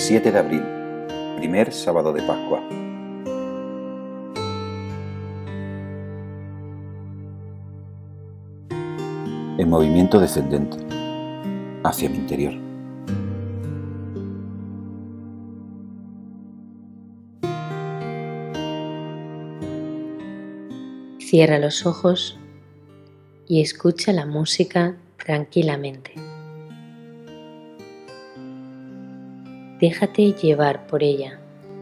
7 de abril, primer sábado de Pascua. En movimiento descendente hacia mi interior. Cierra los ojos y escucha la música tranquilamente. Déjate llevar por ella.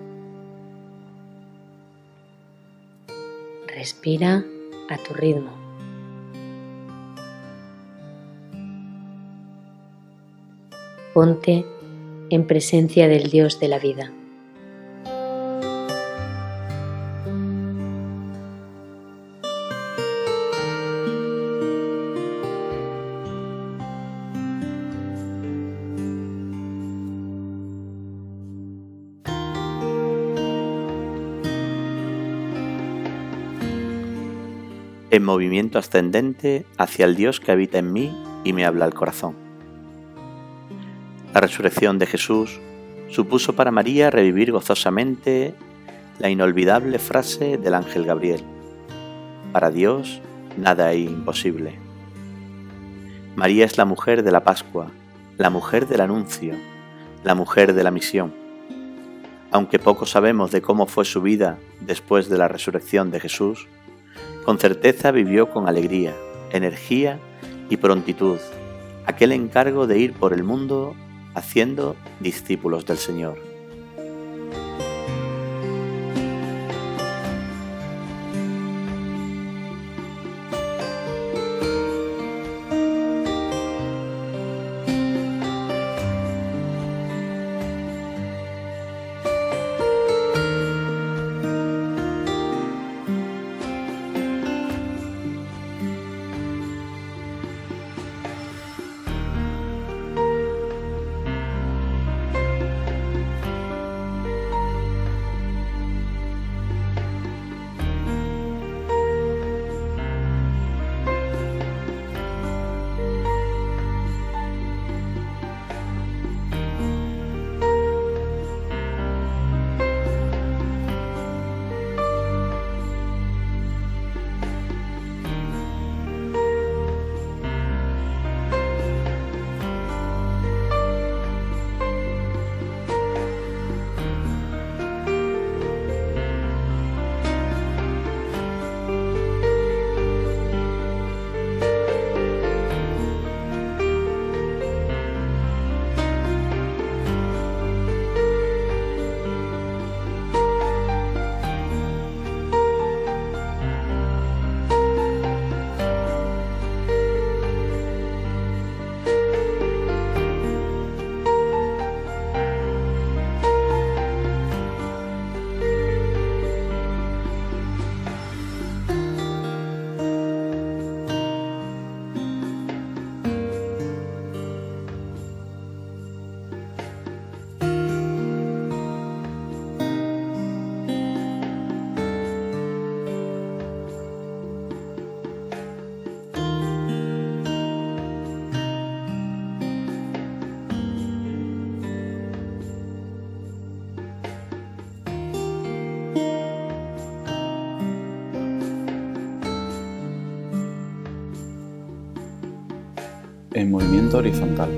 Respira a tu ritmo. Ponte en presencia del Dios de la vida. En movimiento ascendente hacia el Dios que habita en mí y me habla al corazón. La resurrección de Jesús supuso para María revivir gozosamente la inolvidable frase del ángel Gabriel: para Dios nada hay imposible. María es la mujer de la Pascua, la mujer del anuncio, la mujer de la misión. Aunque poco sabemos de cómo fue su vida después de la resurrección de Jesús, con certeza vivió con alegría, energía y prontitud aquel encargo de ir por el mundo haciendo discípulos del Señor. En movimiento horizontal,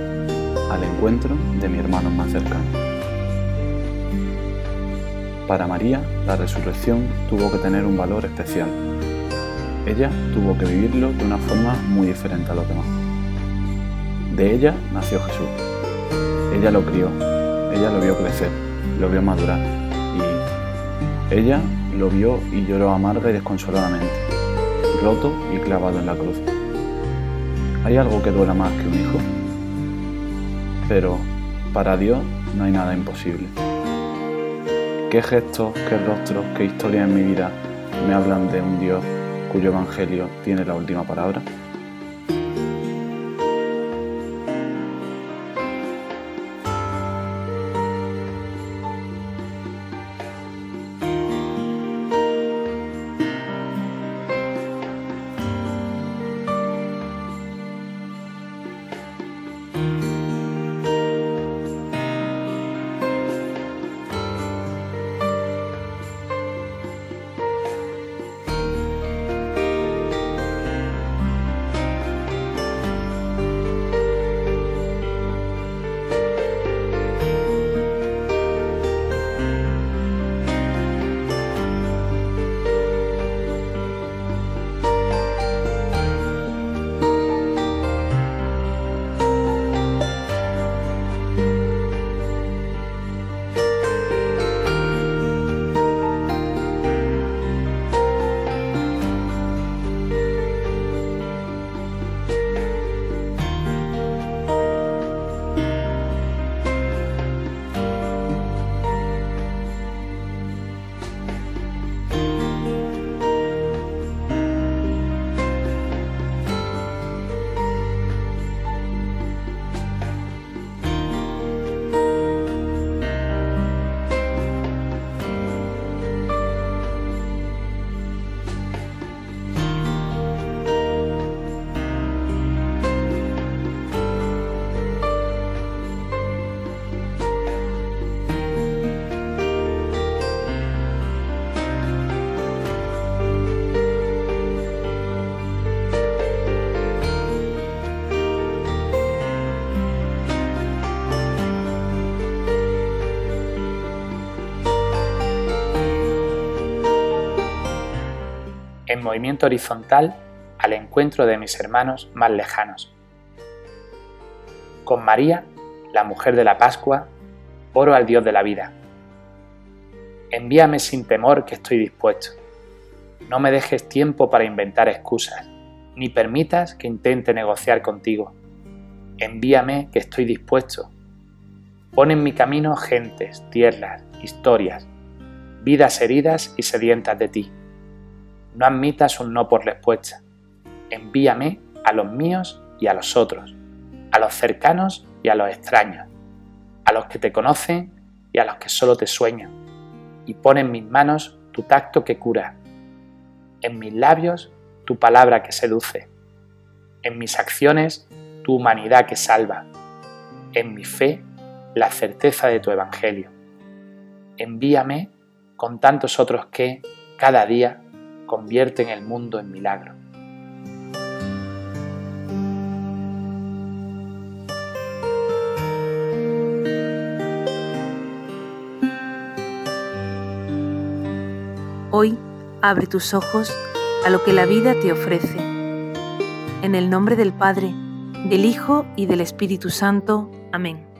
al encuentro de mi hermano más cercano. Para María, la resurrección tuvo que tener un valor especial. Ella tuvo que vivirlo de una forma muy diferente a los demás. De ella nació Jesús. Ella lo crió, ella lo vio crecer, lo vio madurar y ella lo vio y lloró amarga y desconsoladamente, roto y clavado en la cruz. ¿Hay algo que duela más que un hijo? Pero para Dios no hay nada imposible. ¿Qué gestos, qué rostros, qué historias en mi vida me hablan de un Dios cuyo evangelio tiene la última palabra? en movimiento horizontal al encuentro de mis hermanos más lejanos. Con María, la mujer de la Pascua, oro al Dios de la vida. Envíame sin temor que estoy dispuesto. No me dejes tiempo para inventar excusas, ni permitas que intente negociar contigo. Envíame que estoy dispuesto. Pon en mi camino gentes, tierras, historias, vidas heridas y sedientas de ti. No admitas un no por respuesta. Envíame a los míos y a los otros, a los cercanos y a los extraños, a los que te conocen y a los que solo te sueñan, y pon en mis manos tu tacto que cura, en mis labios tu palabra que seduce, en mis acciones tu humanidad que salva, en mi fe la certeza de tu evangelio. Envíame con tantos otros que, cada día, convierten el mundo en milagro. Hoy abre tus ojos a lo que la vida te ofrece. En el nombre del Padre, del Hijo y del Espíritu Santo. Amén.